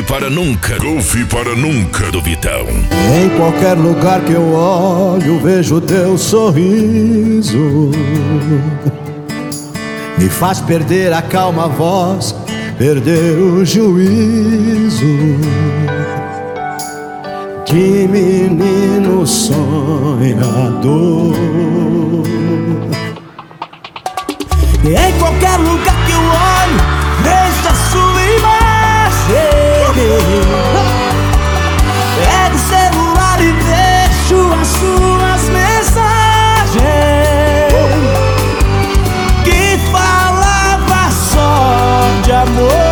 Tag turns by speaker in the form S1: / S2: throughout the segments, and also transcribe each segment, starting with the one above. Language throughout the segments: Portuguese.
S1: para nunca. Golfe para nunca do Vitão.
S2: Em qualquer lugar que eu olho, vejo teu sorriso. Me faz perder a calma voz, perder o juízo. De menino sonhador. E em qualquer lugar que eu olho, vejo a sua imagem. Pego o celular e vejo as suas mensagens que falava só de amor.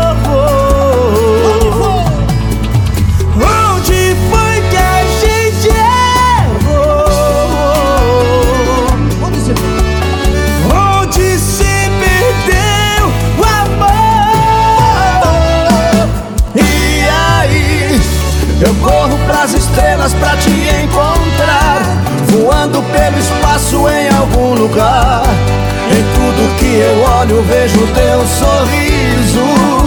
S2: Eu corro pras estrelas pra te encontrar, voando pelo espaço em algum lugar. Em tudo que eu olho vejo teu sorriso.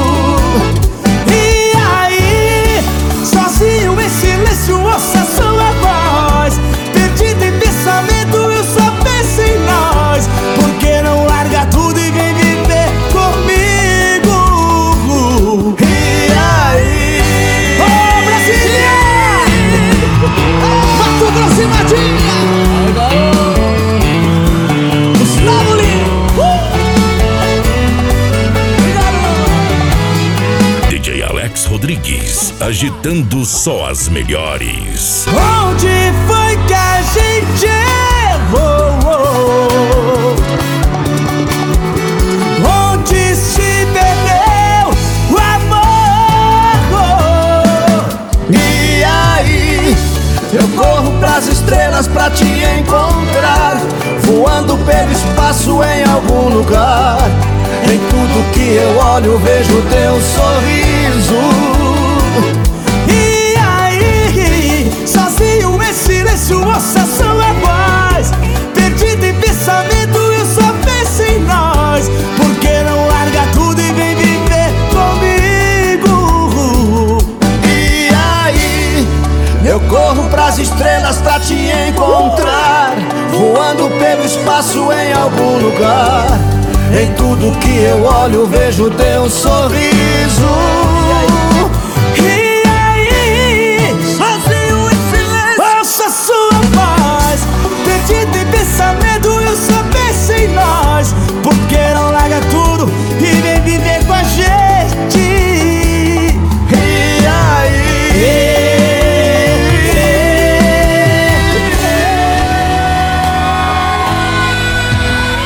S2: E aí, sozinho em silêncio ouço a sua voz. Perdido em pensamento eu só penso em nós. Por que não larga tudo e vem viver comigo? E aí, Mato Grosso e Madinha, Gustavo Lima,
S1: DJ Alex Rodrigues, agitando só as melhores.
S2: onde foi que a gente errou? Onde se perdeu o amor? E aí, eu corro pras estrelas pra te encontrar, voando pelo espaço em algum lugar. Em tudo que eu olho vejo teu sorriso. E aí, sozinho em silêncio ouço a sua voz. Perdido em pensamento eu só penso em nós. Por que não larga tudo e vem viver comigo? E aí, eu corro pras estrelas pra te encontrar, voando pelo espaço em algum lugar. Em tudo que eu olho vejo teu sorriso.